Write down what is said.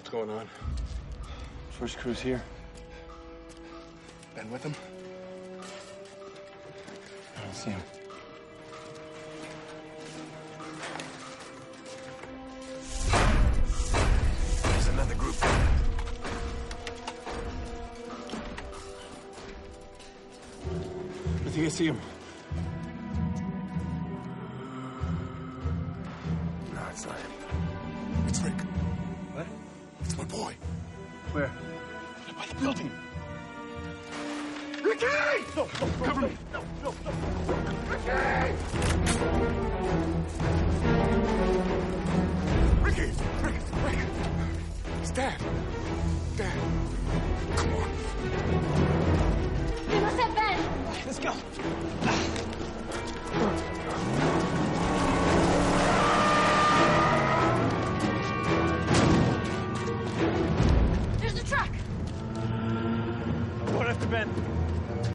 What's going on? First crew's here. Ben with him? I don't see him. There's another group. I think I see him. No, it's not him. It's Rick. What? It's my boy. Where? By the building. Ricky! No, cover me. No. Ricky! Rick. It's Dad. Dad. Come on. They must have Ben. Let's go. There's a truck. Going after Ben.